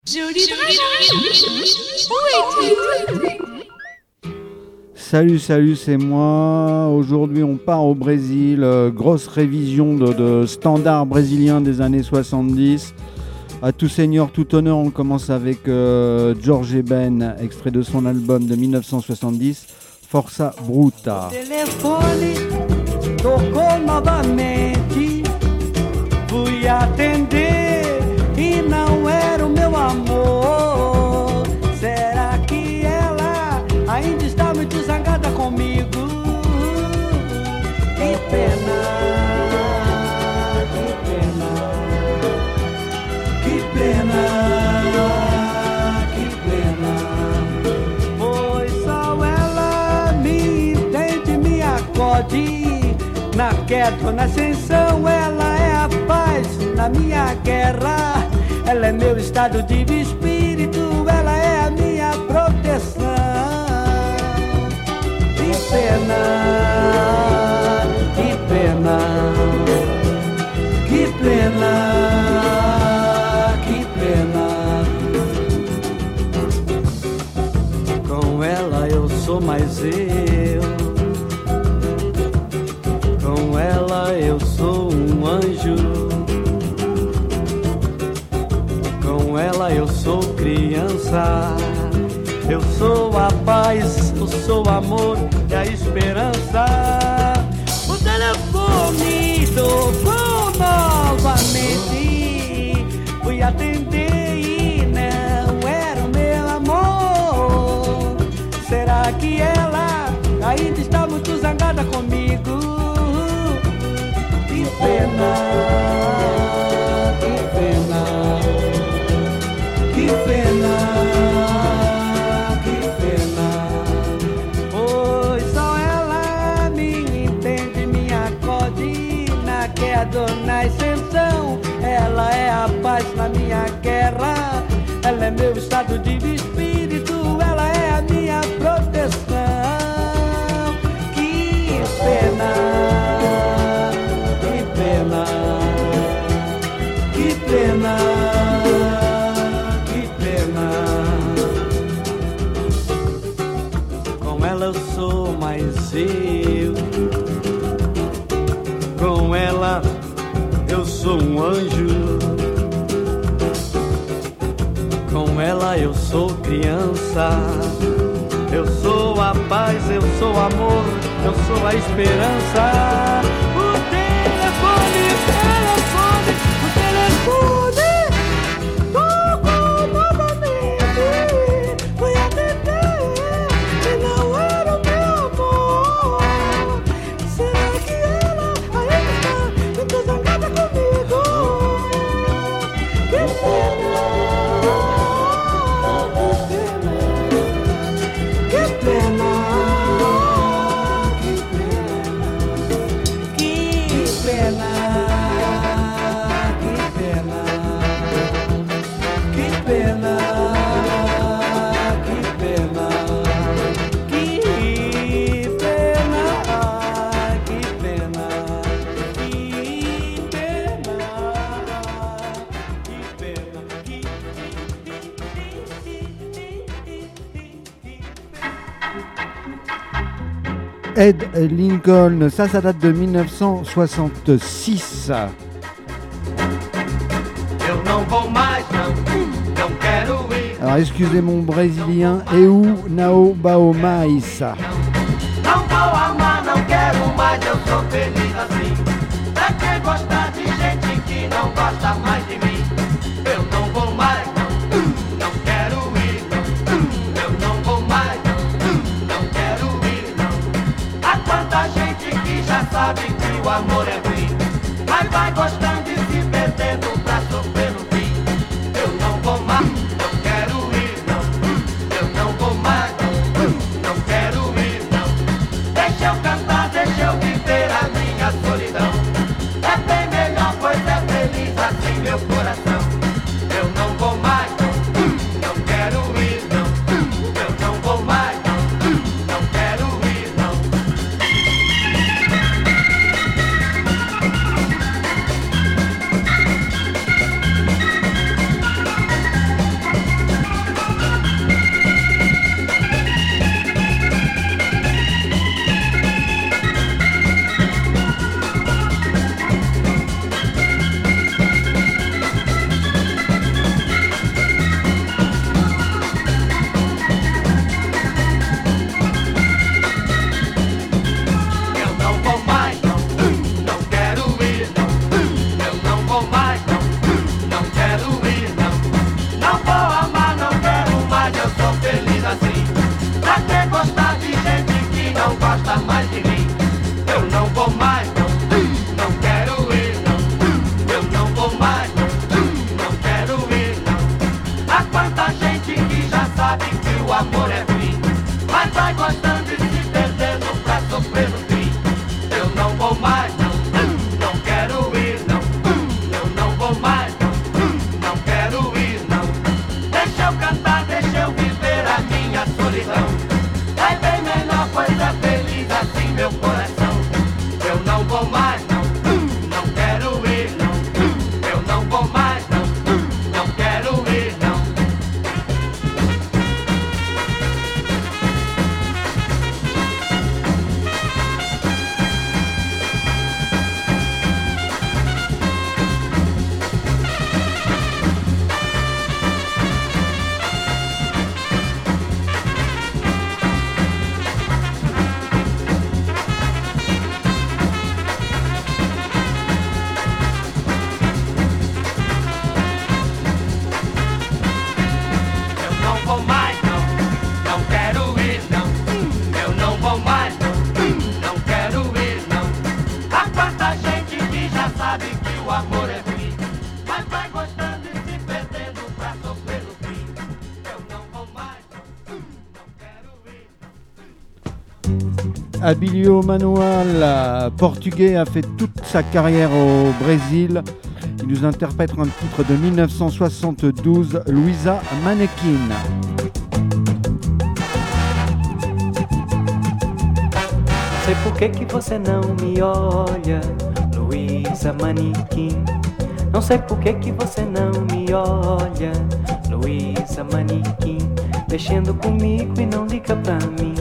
Jolie Salut, c'est moi. Aujourd'hui, on part au Brésil. Grosse révision de standards brésiliens des années 70. À tout seigneur, tout honneur, on commence avec Jorge Ben, extrait de son album de 1970, Força Bruta. O telefone tocou novamente, fui atender e não era o meu amor. Será que ela ainda está muito zangada comigo? Que pena, que pena, que pena, que pena. Pois só ela me entende, me acode. Na queda ou na ascensão, ela é a paz na minha guerra. Ela é meu estado de espírito, ela é a minha proteção. Que pena, que pena, que pena, que pena. Com ela eu sou mais eu. Com ela eu sou um anjo. Com ela eu sou criança. Eu sou a paz, eu sou o amor e a esperança. O telefone tocou novamente, fui atender e não era o meu amor. Será que ela ainda está muito zangada comigo? Que pena, que pena, que pena, que pena. Pois só ela me entende, me acode na queda ou na ascensão. Ela é a paz na minha guerra. Ela é meu estado de espírito, ela é a minha proteção. Que pena, que pena, que pena, que pena. Com ela eu sou mais eu. Com ela eu sou um anjo. Com ela eu sou criança. Eu sou a paz, eu sou o amor, eu sou a esperança. O telefone tocou novamente, fui atender e não era o meu amor. Será que ela ainda está muito zangada comigo? Que pena, que pena, que pena, que pena, que pena, que pena, que pena, que pena, que pena. Ed Lincoln, ça date de 1966. Eu não vou mais, não quero ir. Alors excusez mon brésilien, eu não vou mais. Não vou amar, não quero mais, eu sou feliz assim. Pra que gostar de gente que não gosta mais de mim? Eu não vou mais, não quero ir, eu não vou mais, não quero ir, não. Há quanta gente que já sabe que o amor é ruim, mas vai gostando e se perdendo pra sofrer no fim. Eu não vou mais, não quero ir, não. Eu não vou mais, não quero ir, não. Deixa eu cantar, deixa eu viver a minha solidão. o amor é ruim, mas vai gostando e se perdendo pra sofrer no fim. Eu não vou mais, não, não quero ir, não, eu não vou mais, não, não quero ir, não. Deixa eu cantar, deixa eu viver a minha solidão. É bem melhor, coisa feliz assim, meu coração. Eu não vou mais, não, não quero ir, não, eu não vou mais, não, não quero ir, não. Abilio Manuel, portugais, a fait toute sa carrière au Brésil. Il nous interprète un titre de 1972, Luísa Manequim. Sei por que você não me olha, Luísa Manequim. Não sei por que você não me olha, Luísa Manequim. Mexendo comigo e não liga pra mim,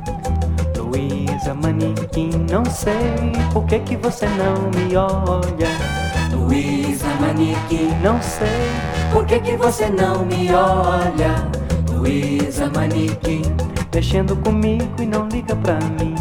Luísa Manequim. Não sei por que você não me olha, Luísa Manequim. Não sei por que você não me olha, Luísa Manequim. Mexendo comigo e não liga pra mim,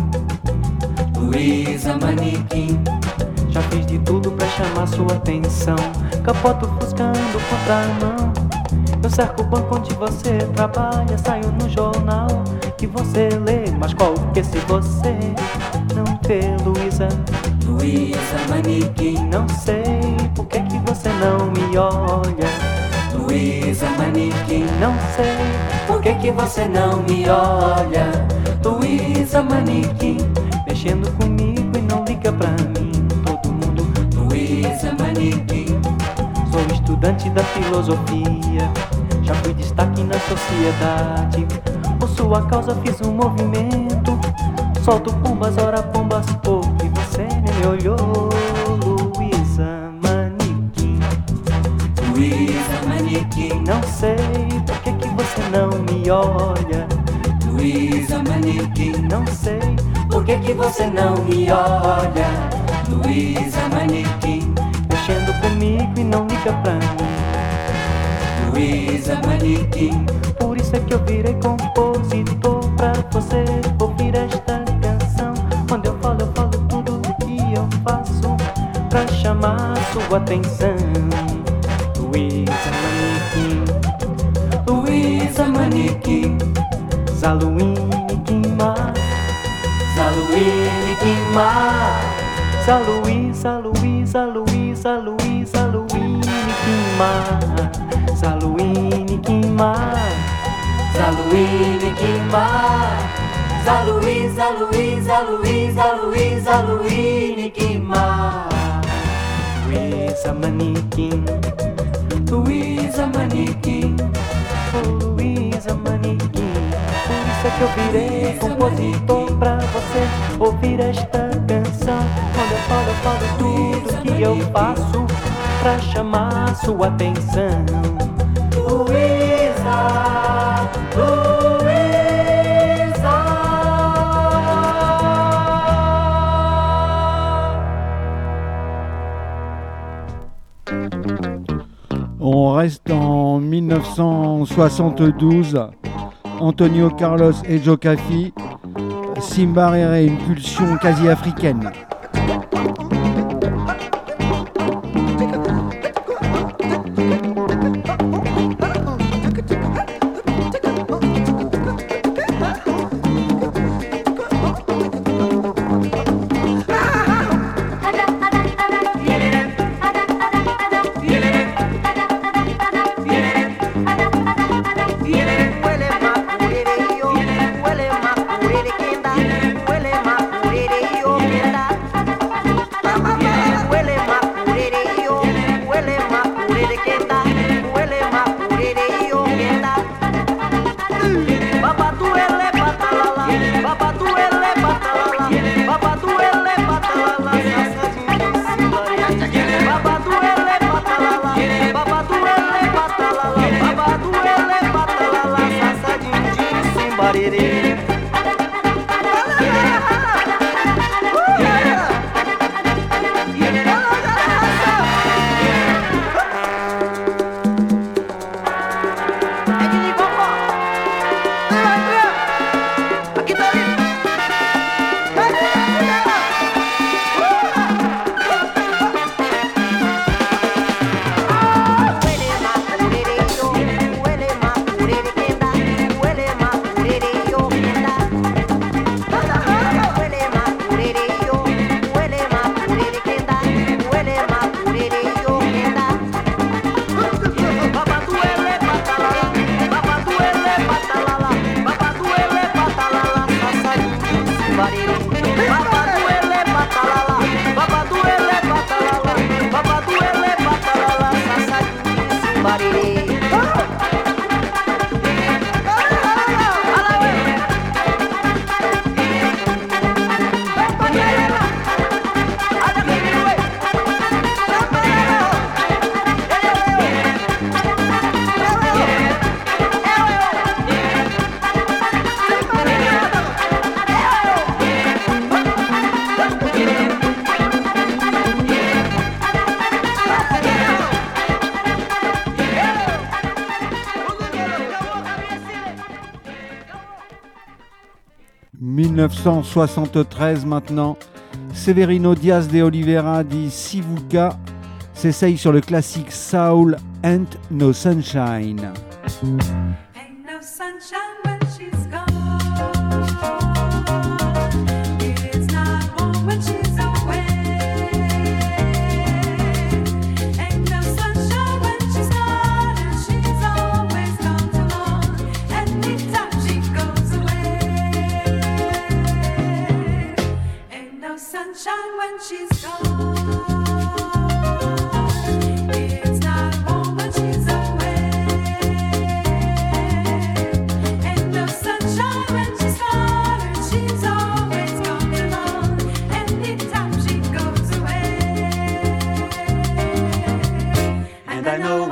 Luísa Manequim. Já fiz de tudo pra chamar sua atenção, capoto buscando contramão. Eu cerco o banco onde você trabalha, saio no jornal que você lê. Mas qual que se você não vê, Luísa, Luísa Manequim? Não sei por que você não me olha, Luísa Manequim. Não sei por que você não me olha, Luísa Manequim. Mexendo comigo e não liga pra mim, todo mundo, Luísa Manequim. Sou estudante da filosofia, já fui destaque na sociedade. Por sua causa fiz um movimento, solto pombas, ora pombas, pouco, e você nem me olhou, Luísa Manequim. Luísa Manequim. Não sei por que você não me olha, Luísa Manequim. Não sei por que você não me olha, Luísa Manequim. Mexendo comigo e não liga pra mim, Luísa Manequim. Por isso é que eu virei compositor, pra você ouvir esta canção. Quando eu falo tudo o que eu faço pra chamar sua atenção, Luísa Manequim. Luísa Manequim. Zaluíne Guimar, Zaluíne Guimar, Zaluísa, Luísa, Luísa, Luísa, Luíne Guimar, Zaluíne Guimar, Zaluíne Guimar, Zaluísa, Luísa, Luísa, Luísa, Luíne Guimar. Luísa Manequim, Luísa Manequim, oh Luísa Manequim. Por isso é que eu virei compositor, pra você ouvir esta canção. Quando eu falo tudo que eu faço pra chamar sua atenção, Luísa, Luísa. On reste en 1972. Antonio Carlos et Joe Caffi, Simba Rere, une pulsion quasi africaine. Huele más, huele 1973 maintenant. Severino Diaz de Oliveira dit Sivuca s'essaye sur le classique Soul and No Sunshine. Ain't no sunshine when she's gone. It's not warm when she's away. Ain't no sunshine when she's gone, and she's always gone too long. Anytime she goes away. Ain't no sunshine when she's gone. It's not warm when she's away. Ain't no sunshine when she's gone, and she's always gone too long. Anytime she goes away. And I know.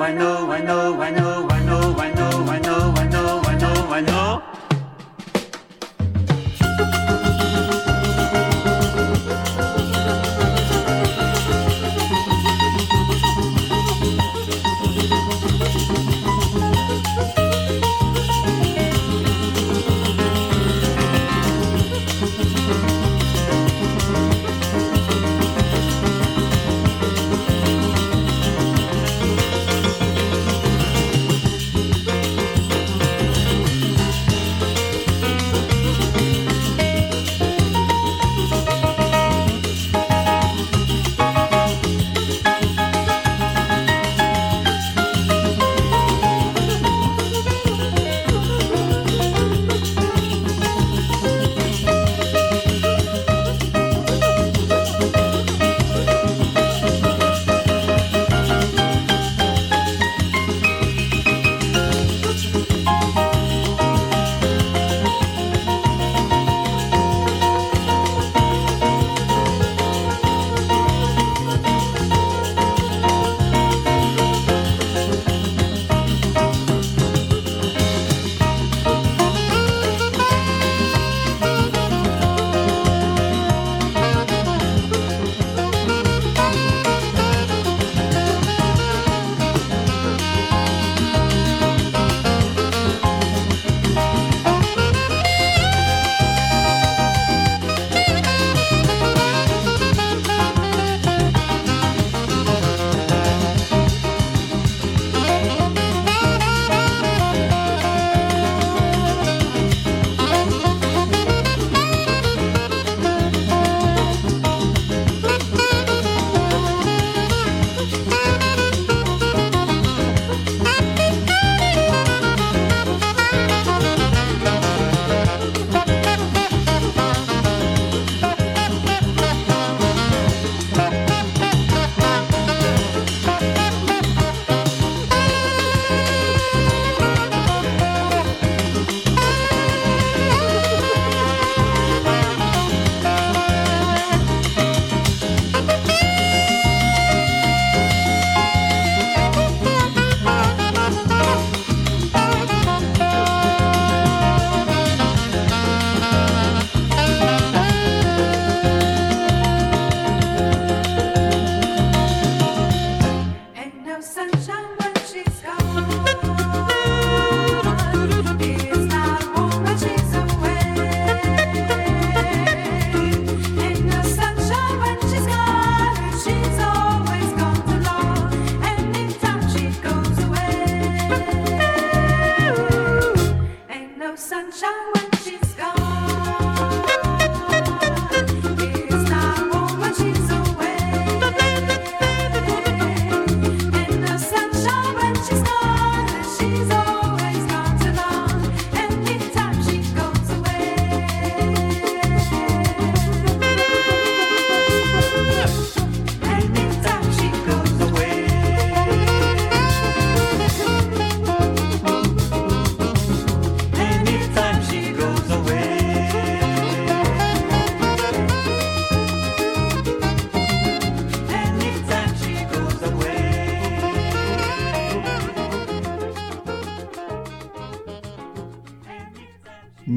«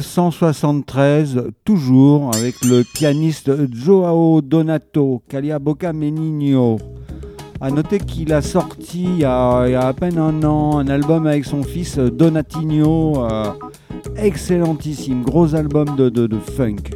1973, toujours avec le pianiste Joao Donato, Caliaboca Menino. A noter qu'il a sorti il y a à peine un an un album avec son fils Donatinho, excellentissime, gros album de funk.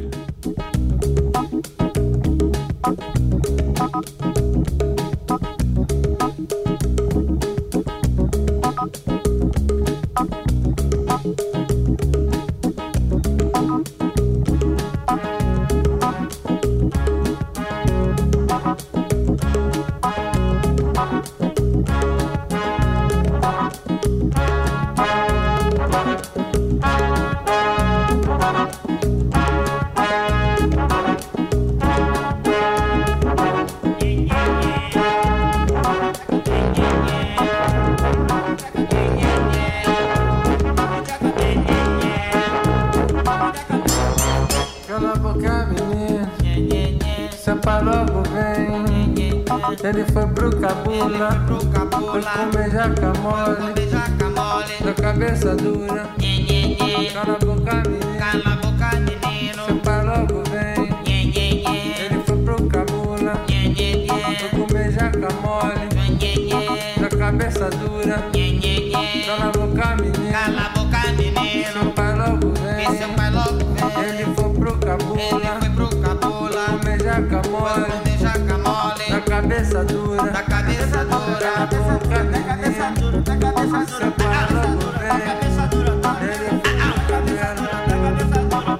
Cala a boca, menino, samba logo vem. Ele foi pro cabula, foi comer jaca mole, da cabeça dura. Cala a boca, menino, samba logo vem. Ele foi pro cabula, foi comer jaca mole, da cabeça dura. Cala a boca, menino, samba logo vem. Ele foi pro cabula, comer jaca mole, da cabeça dura. Cala a boca, menino, samba logo vem. Ele foi pro cabula.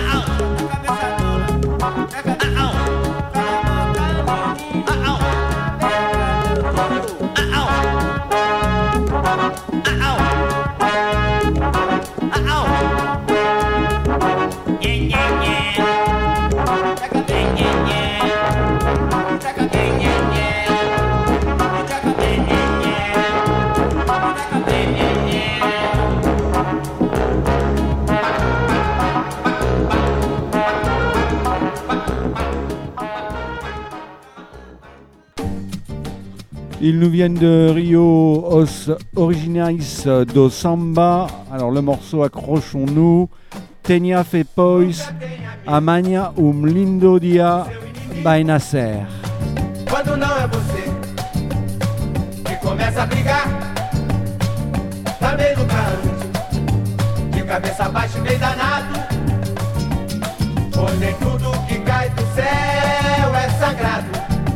Ils nous viennent de Rio, os originaris do samba. Alors le morceau, accrochons-nous. Tenha fe pois, amanhã lindo dia vai nascer. Quando não é você que começa a brigar, tá meio no canto, de cabeça baixa e meio danado. Pois nem tudo que cai do céu é sagrado.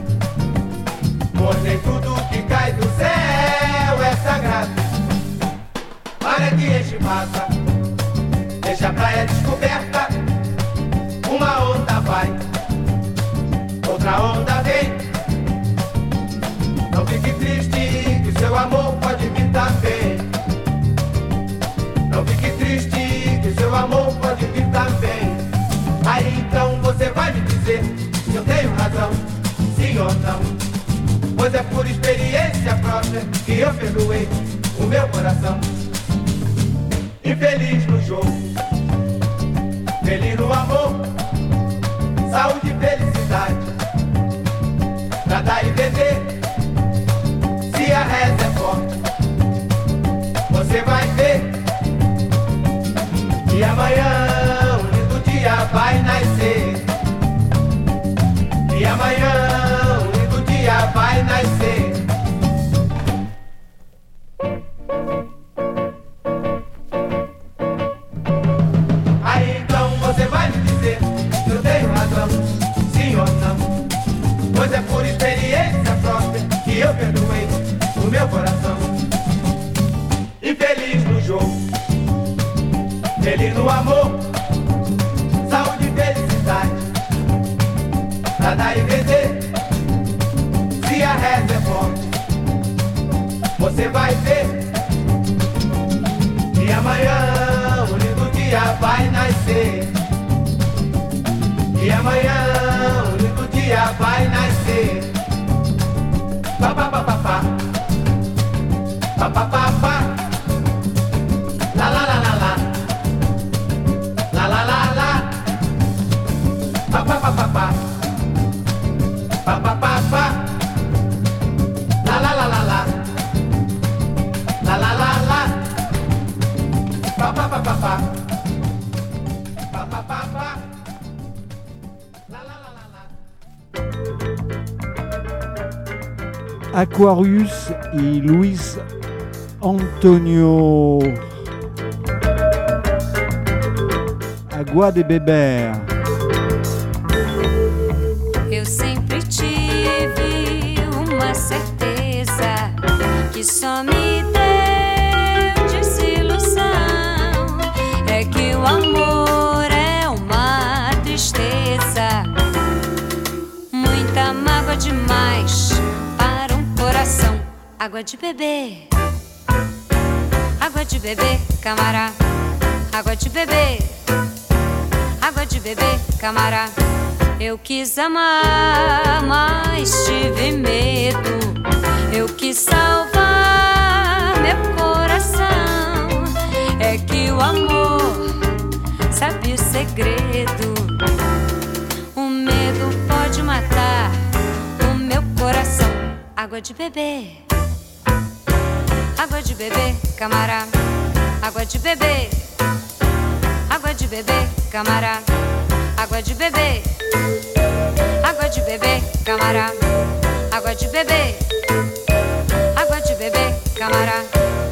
Pois nem tudo que cai do céu é sagrado. Para que enche passa, deixa a praia descoberta. Uma onda vai, outra onda vem. Não fique triste, que seu amor pode vir também. Não fique triste, que seu amor pode vir também. Aí então você vai me dizer se eu tenho razão, sim ou não. Pois é por experiência própria que eu perdoei o meu coração. Infeliz no jogo, feliz no amor, saúde e felicidade, pra dar e vender. Se a reza é forte, você vai ver que amanhã um lindo dia vai nascer. E amanhã um lindo dia vai nascer. Aí então você vai me dizer se eu tenho razão, sim ou não. Pois é por experiência própria que eu perdoei o meu coração. Infeliz no jogo, feliz no amor, saúde e felicidade, pra dar e vender. Se a reza é forte, você vai ver que amanhã um lindo dia vai nascer. E amanhã um lindo dia vai nascer. Pa pa pa pa pa, pa pa pa pa, la la la la la, la la la la, pa pa pa pa pa, pa pa pa pa, la la la la la, la la la la, pa pa pa pa pa, pa pa pa pa, la la la la la. Aquarius et Luis Antonio. Água de Beber. Eu sempre tive uma certeza que só me deu desilusão. É que o amor é uma tristeza, muita mágoa demais para um coração. Água de beber, água de beber, camará. Água de beber, água de beber, camará. Eu quis amar, mas tive medo. Eu quis salvar meu coração. É que o amor sabe o segredo. O medo pode matar o meu coração. Água de beber, água de beber, camará. Água de beber, água de beber, camará. Água de beber, água de beber, camará. Água de beber, água de beber, camará.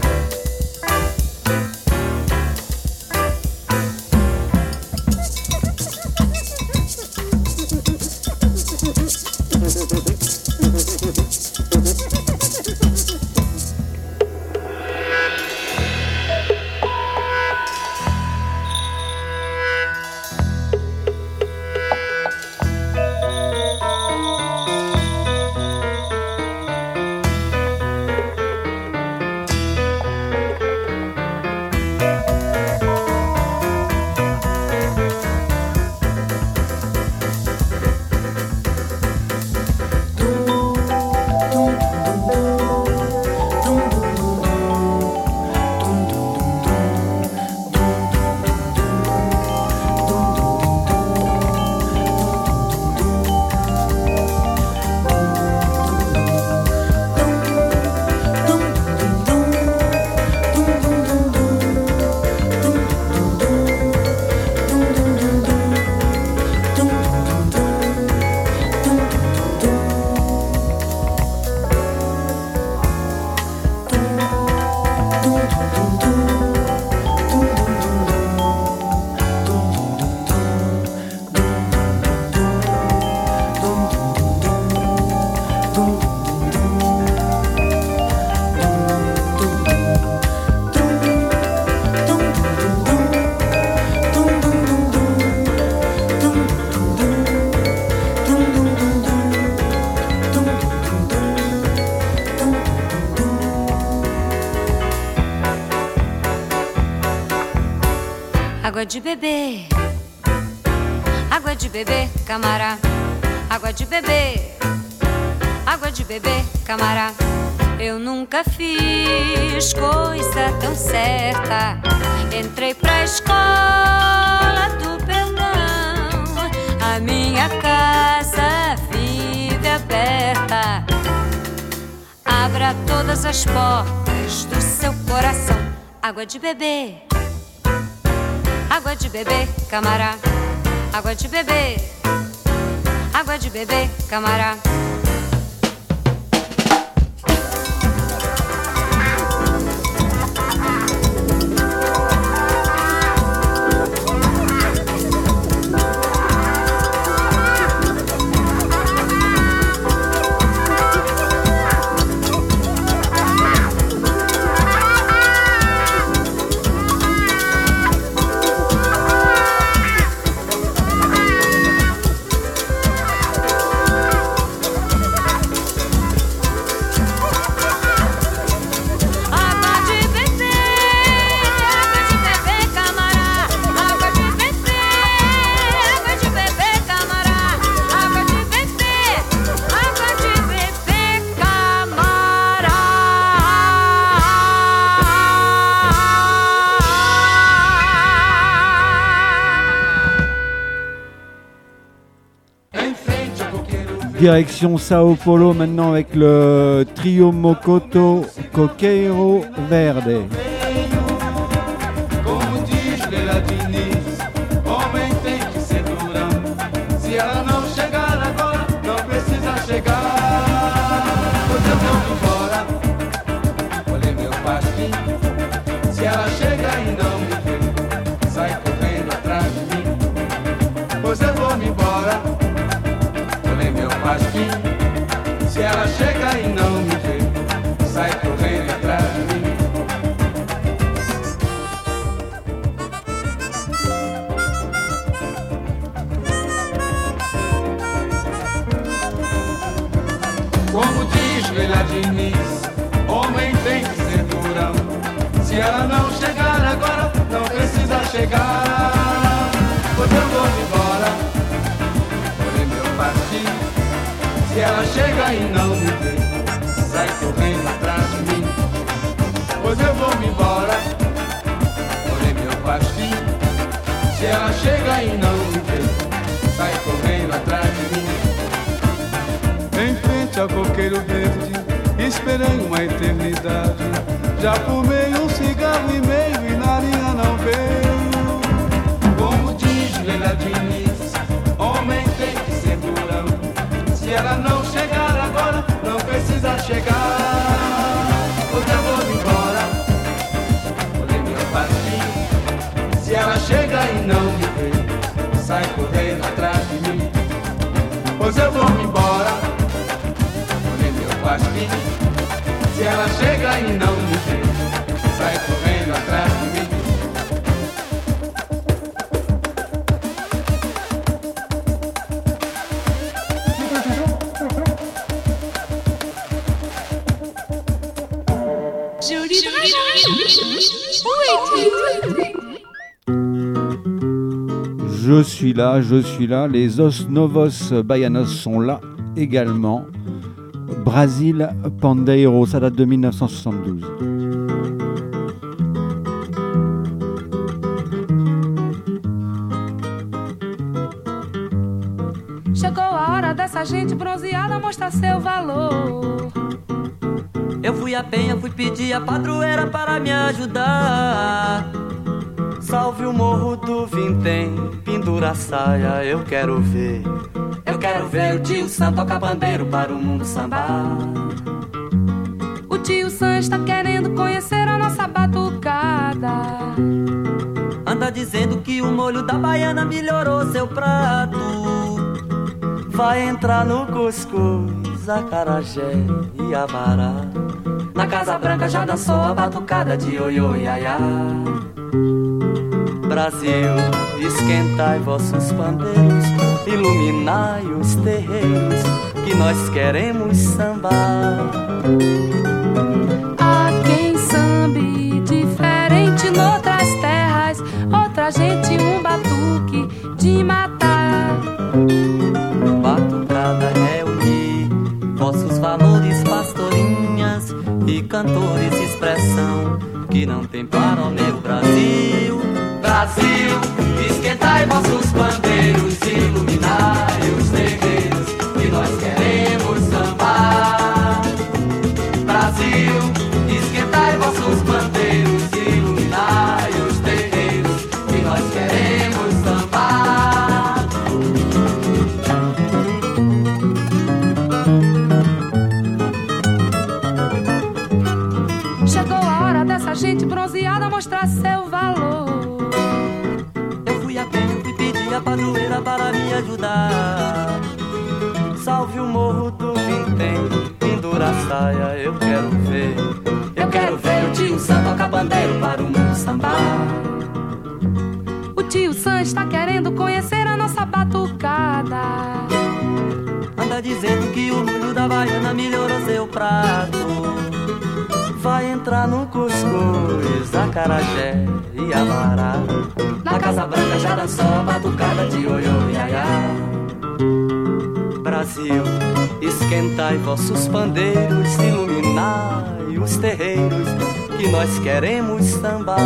Água de beber, água de beber, camará. Água de beber, água de beber, camará. Eu nunca fiz coisa tão certa. Entrei pra escola do perdão. A minha casa vive aberta. Abra todas as portas do seu coração. Água de beber, água de beber, camará. Água de beber, água de beber, camará. Direction Sao Paulo maintenant avec le trio Mokoto Coqueiro Verde. Como diz Leila Diniz, homem tem que ser durão. Se ela não chegar agora, não precisa chegar. Pois eu vou embora, olhei meu pastinho. Se ela chega e não me vê, sai correndo atrás de mim. Leila Diniz, homem tem que ser durão. Se ela não chegar agora, não precisa chegar. Pois eu vou embora, porém meu partir. Se ela chega e não me vê, sai correndo atrás de mim. Pois eu vou embora, porém meu partir. Se ela chega e não me vê, sai correndo atrás de mim. Em frente ao coqueiro verde, esperei uma eternidade. Já fumei um cigarro e meio e na linha não veio. Como diz Leila Diniz, homem tem que ser durão. Se ela não chegar agora, não precisa chegar. Pois eu vou embora, porém meu partir. Se ela chega e não me vê, sai correndo atrás de mim. Pois eu vou embora, porém meu partir. Se ela chega e não me vê, sai correndo atrás de mim. Je suis là, les Os Novos Baianos sont là également. Brasil Pandeiro, ça date de 1972. Chegou a hora dessa gente bronzeada mostrar seu valor. Eu fui à penha, fui pedir a padroeira para me ajudar. Salve o morro do Vintém, pendura a saia, eu quero ver. Eu quero ver o tio Sam tocar pandeiro para o mundo sambar. O tio Sam está querendo conhecer a nossa batucada. Anda dizendo que o molho da baiana melhorou seu prato. Vai entrar no cuscuz, acarajé e abará. Na Casa Branca já dançou a batucada de ioiô e iaiá. Brasil, esquentai vossos pandeiros, iluminai os terreiros, que nós queremos sambar. Há quem sambe diferente noutras terras, outra gente um batuque de matar. Batucada é unir vossos valores, pastorinhas e cantores, expressão que não tem para o meu Brasil. Brasil, esquentai vossos pandeiros, iluminai os terreiros, que nós queremos sambar. Brasil, esquentai vossos pandeiros, iluminai os terreiros, que nós queremos sambar. Chegou a hora dessa gente bronzeada mostrar seu valor. A padroeira para me ajudar. Salve o morro do Vintém, pendura a saia, eu quero ver. Eu quero ver o tio Sam tocar pandeiro para o mundo sambar. O tio Sam está querendo conhecer a nossa batucada. Anda dizendo que o molho da baiana melhorou seu prato. Vai entrar no cuscuz, acarajé e abará. Na Casa Branca já dançou a batucada de ioiô e iaiá. Brasil, esquentai vossos pandeiros, iluminai os terreiros, que nós queremos sambar.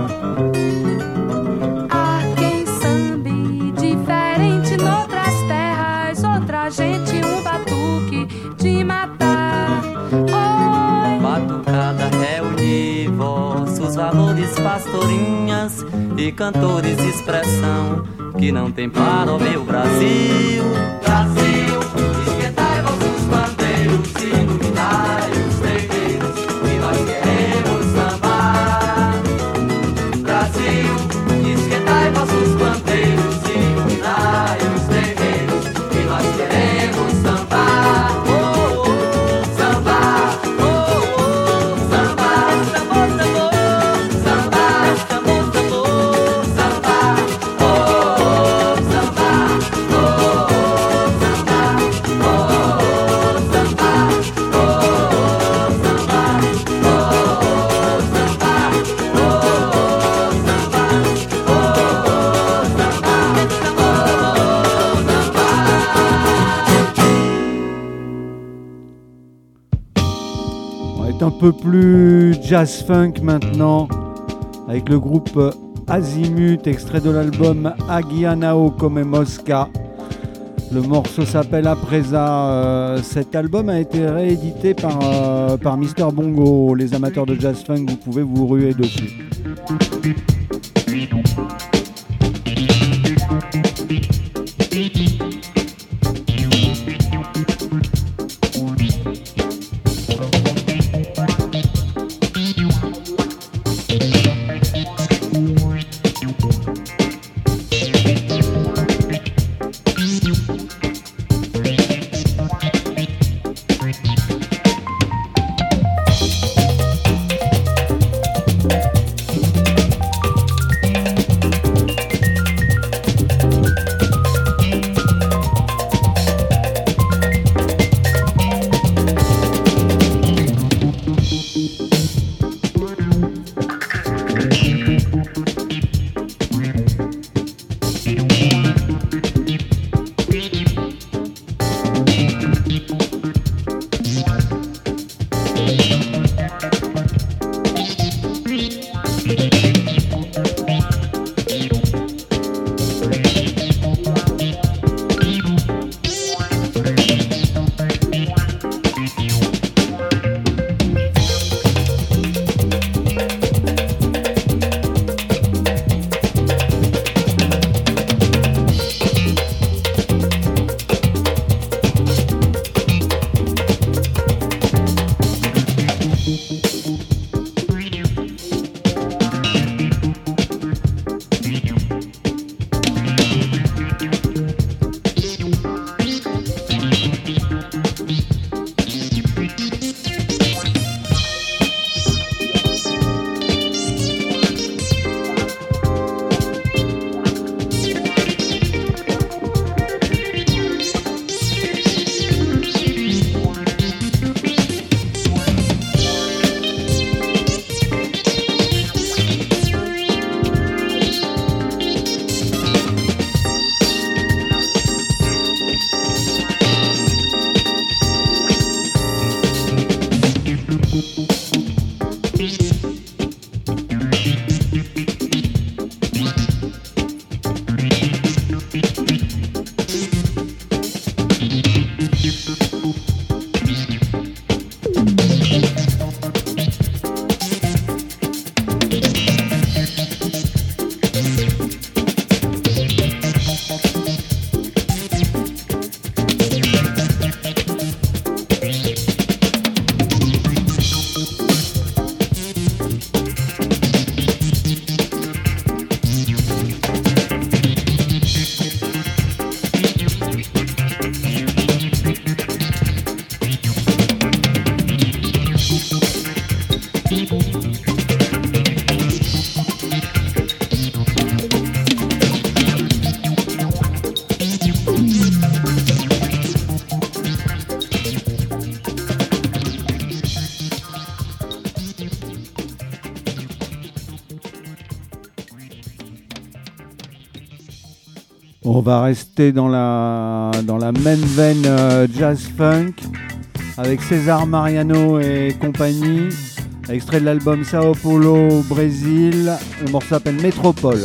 Há quem sambe diferente noutras terras, outra gente um batuque de matar. Oi. Batucada reunir vossos valores, pastorinhas e cantores, expressão que não tem para o meu Brasil. Brasil, esquentai vossos bandeiros, iluminai os terreiros, que nós queremos sambar. Brasil, esquentai vossos bandeiros, iluminai os terreiros, que nós queremos sambar. Oh, oh, sambar, oh, oh, sambar, sambar, sambar, sambar, sambar, sambar, oh, sambar, oh, sambar, oh, sambar, peu plus jazz funk maintenant, avec le groupe Azimut, extrait de l'album Agianao Come Mosca. Le morceau s'appelle Apresa. Cet album a été réédité par Mister Bongo. Les amateurs de jazz funk, vous pouvez vous ruer dessus. On va rester dans la même veine jazz funk avec César Mariano et compagnie, extrait de l'album Sao Paulo, Brésil. Le morceau s'appelle Métropole.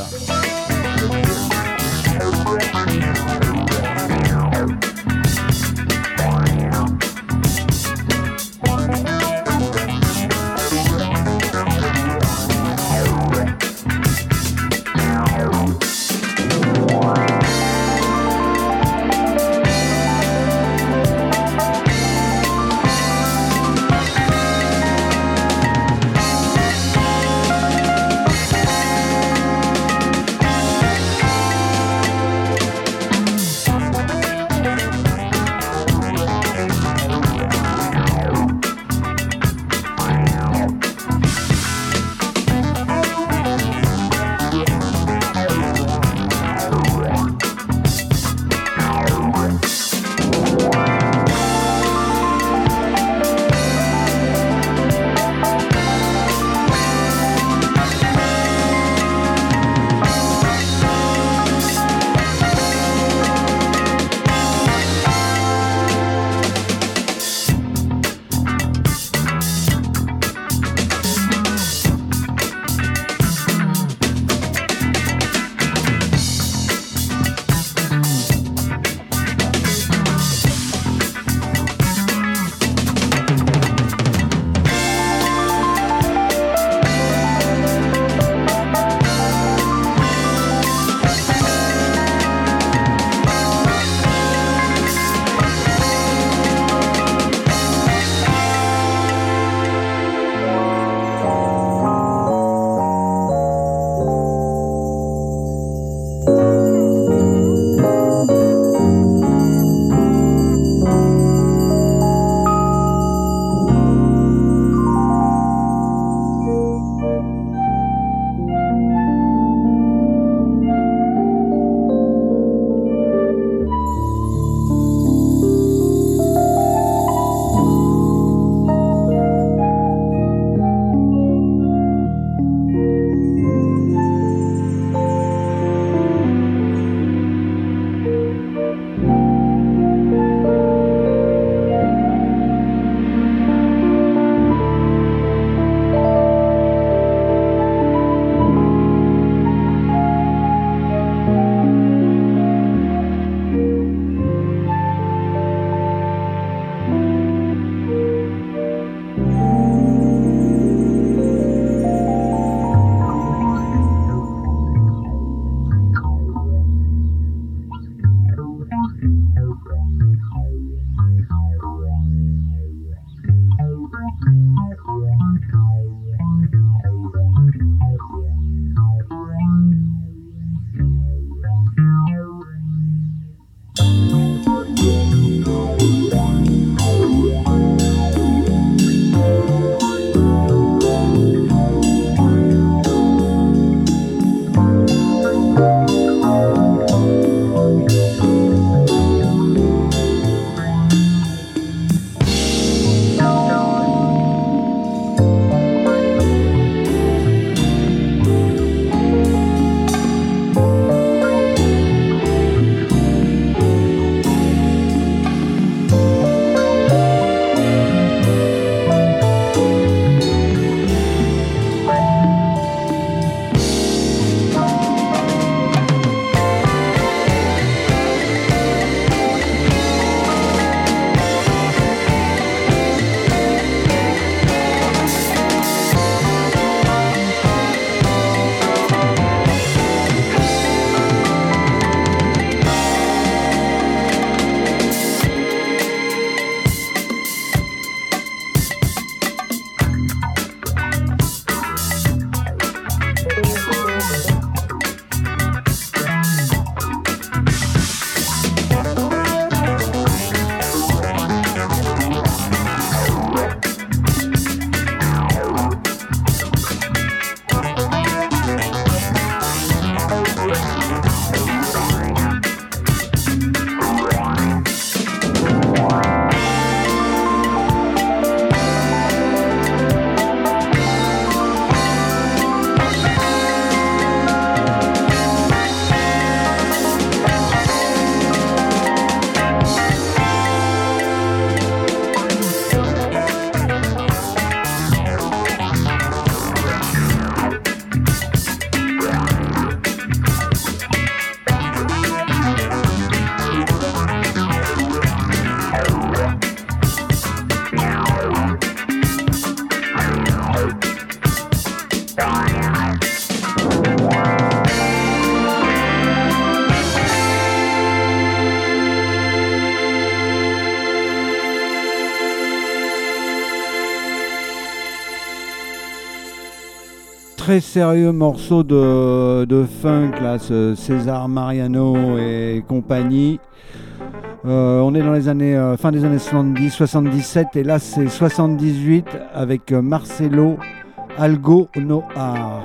très sérieux morceau de funk, là, ce César Mariano et compagnie. On est dans les années fin des années 70, 77, et là c'est 78 avec Marcelo Algo Noir.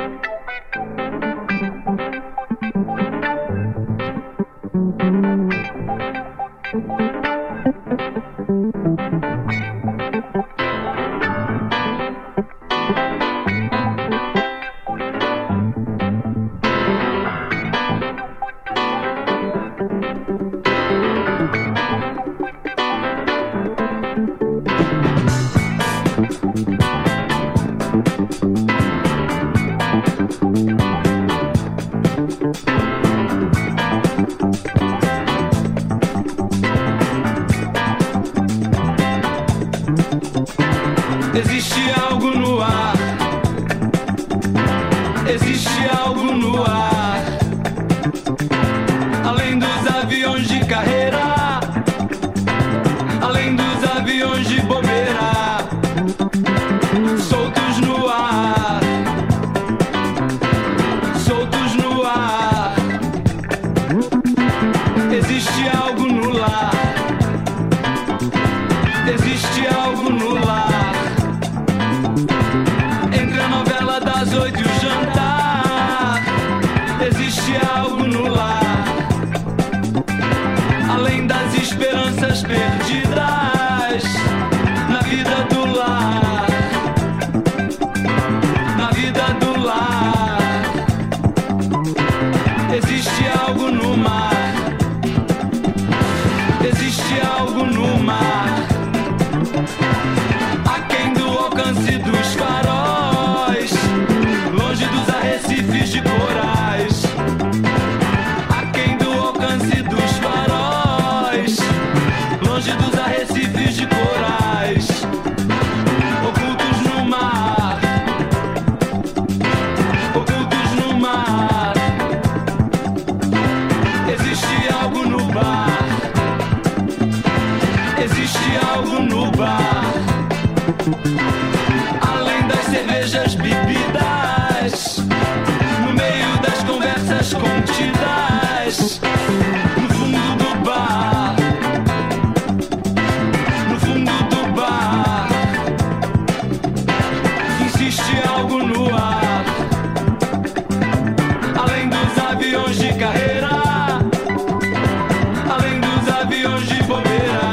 Existe algo no ar, existe algo no ar, além dos aviões de carreira, além dos aviões de bobeira, soltos no ar, soltos no ar. Existe algo no lar, existe algo no lar. Entre a novela das 8 e o jantar, existe algo no lar, além das esperanças perdidas na vida do lar, na vida do lar. Existe algo no mar, existe algo no mar, aquém do alcance dos faróis, longe dos arrecifes de corais, aquém do alcance dos faróis, longe dos arrecifes de corais, ocultos no mar, ocultos no mar. Existe algo no bar, existe algo no bar, além das cervejas bebidas, no meio das conversas contidas, no fundo do bar, no fundo do bar. Insiste algo no ar, além dos aviões de carreira, além dos aviões de bobeira.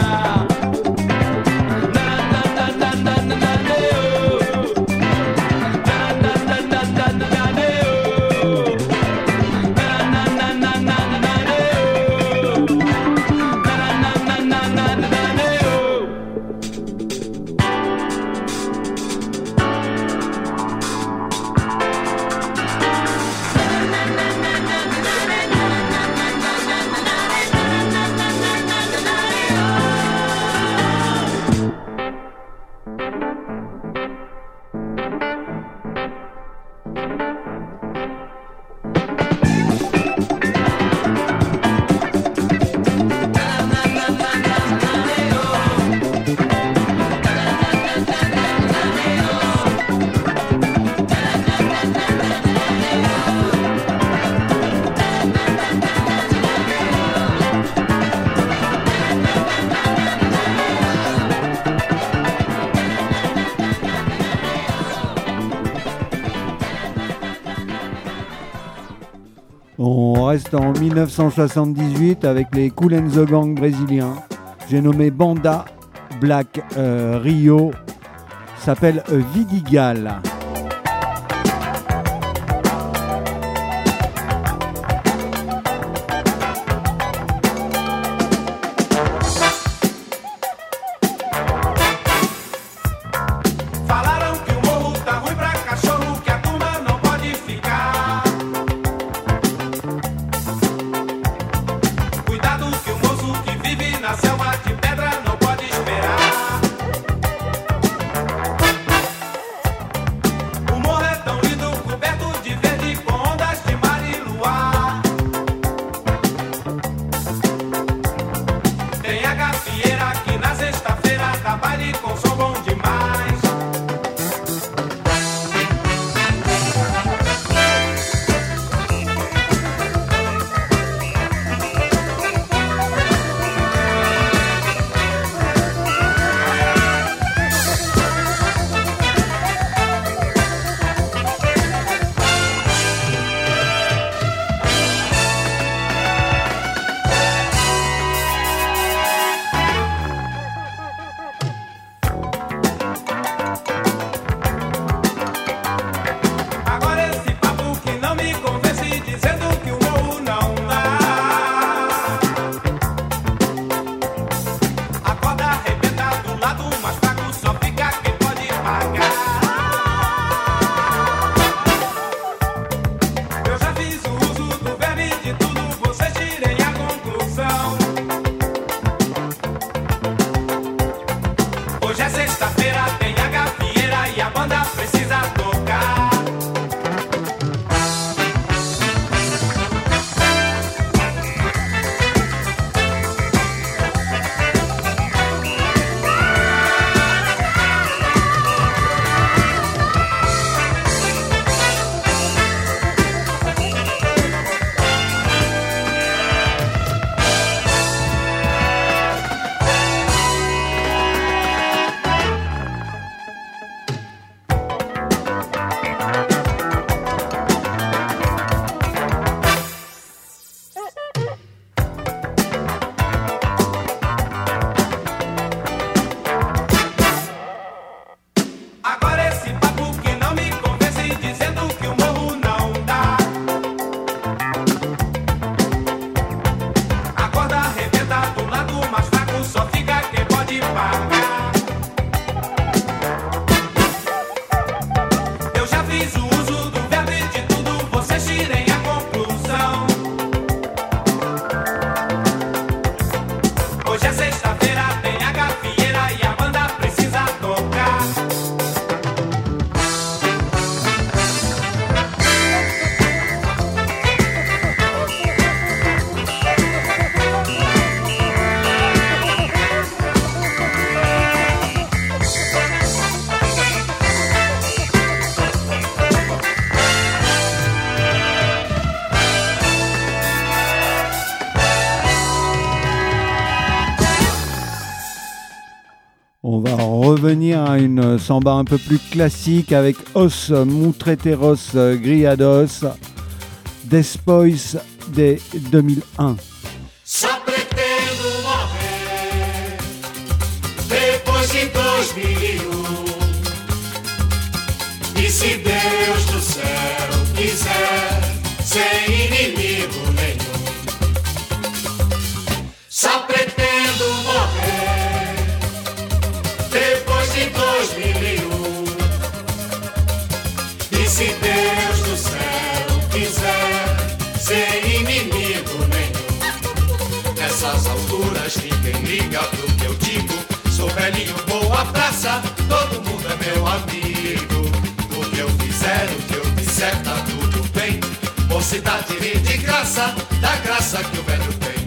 On reste en 1978 avec les Kool and the Gang brésiliens. J'ai nommé Banda Black Rio, s'appelle Vidigal. Falaram que o morro tá ruim pra cachorro, que a turma não pode ficar. Cuidado que o moço que vive na selva de pedra não pode esperar. revenir à une samba un peu plus classique avec Os Mutreteros Griados, Despois de 2001. Só pretendo morrer depois de 2001. E se Deus do céu quiser, sem inimigo nenhum. Só pretendo morrer depois de 2001. E se Deus do céu quiser, sem inimigo nenhum. Nessas alturas ninguém liga pro que eu digo. Sou velhinho, boa praça, todo mundo é meu amigo. O que eu fizer, o que eu disser, tá tudo bem. Mocidade ri de graça, da graça que o velho tem.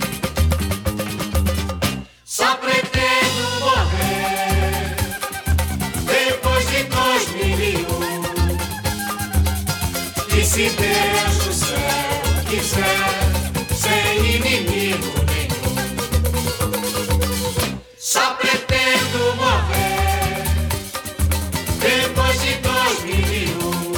Só pretendo morrer depois de 2001. E se Deus do céu quiser, sem inimigo nenhum. Só pretendo morrer depois de 2001.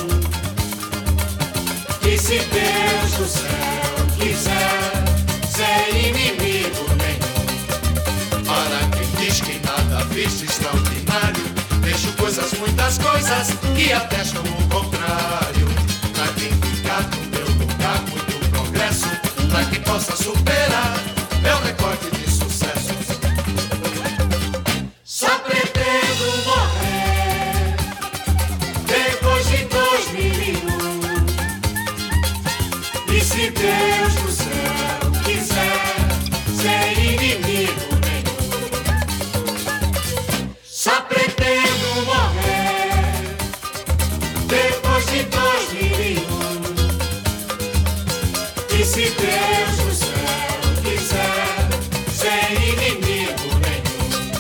E se Deus do céu quiser, sem inimigo nenhum. Para quem diz que nada fiz extraordinário, vejo coisas, muitas coisas que atestam o contrário. Pra quem ficar no meu lugar, muito progresso, pra quem possa superar meu recorde de sucessos. Só pretendo morrer depois de 2001. E se Deus do céu quiser, sem inimigo nenhum. Só pretendo morrer depois de 2001. E se Deus do céu quiser, sem inimigo nenhum.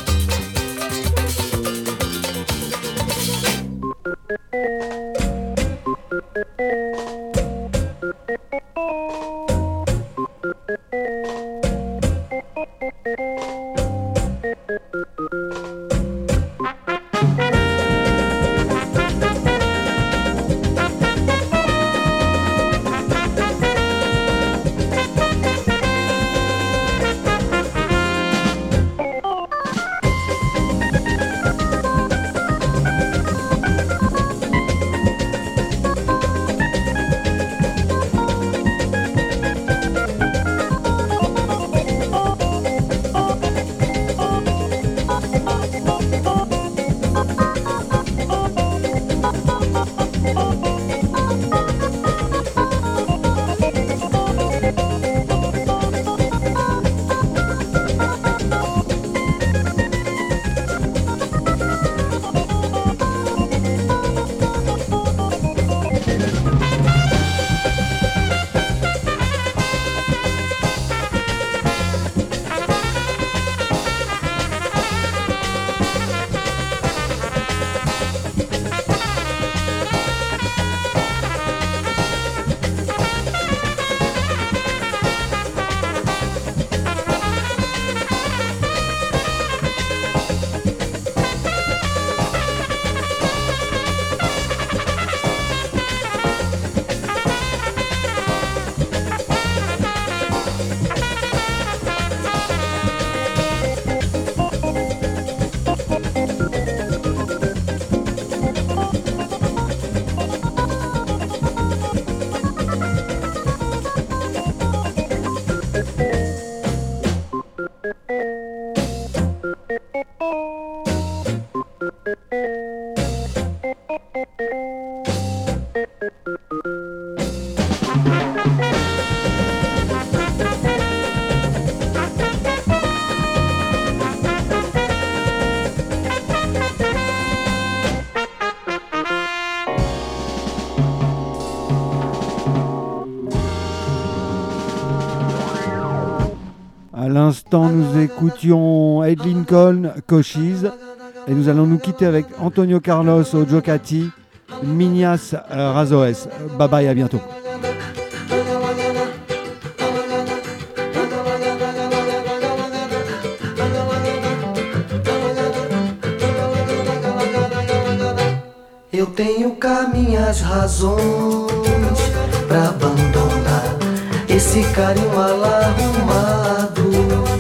À l'instant, nous écoutions Ed Lincoln, Cochise, et nous allons nous quitter avec Antonio Carlos au Giocati, Minias Razoes. Bye bye, à bientôt. Eu tenho cá minhas razões pra abandonar esse carinho alarrumado.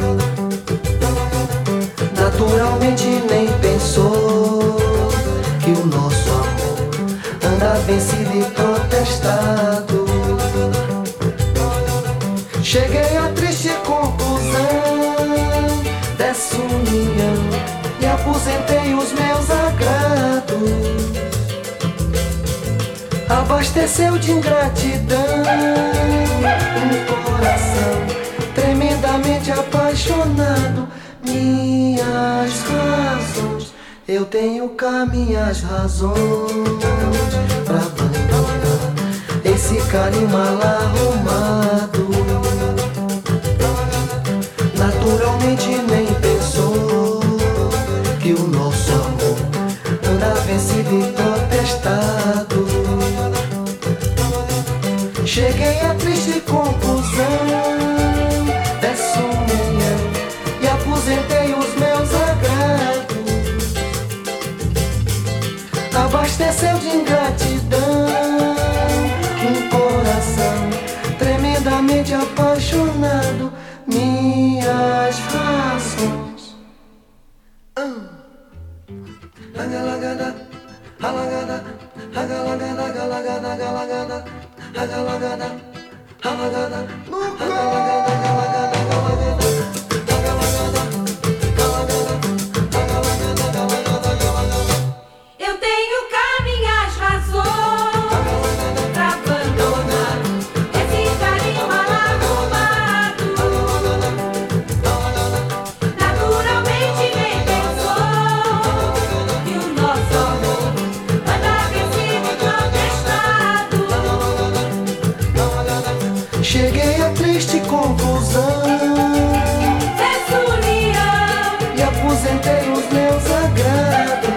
Naturalmente nem pensou que o nosso amor anda vencido e protestado. Cheguei à triste conclusão dessa união e aposentei os meus agrados. Abasteceu de ingratidão um coração tremendamente apaixonado. Minhas razões, eu tenho cá minhas razões pra abandonar esse carinho mal arrumado. Naturalmente nem pensou que o nosso amor anda vencido e protestado. Cheguei à triste conclusão dessa união e aposentei os meus agrados. Abasteceu de ingratidão um coração tremendamente apaixonado. Minhas razões. Agalagada, alagada, agalagada, agalagada, agalagada, agalagada, alagada, agalagada, agalagada, agalagada. Eu tenho cá minhas razões pra abandonar esse carinho mal arrumado. Naturalmente nem pensou que o nosso amor anda vencido e protestado. Cheguei à triste conclusão Dessa união e aposentei os meus agrados.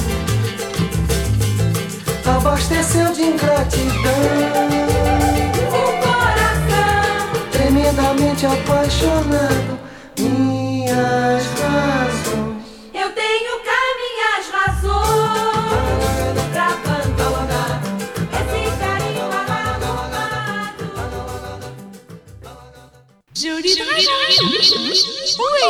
Abasteceu de ingratidão um coração tremendamente apaixonado. Minhas razões. Eu tenho cá minhas razões pra abandonar esse carinho alarmado. Jolie Dragage. Oui.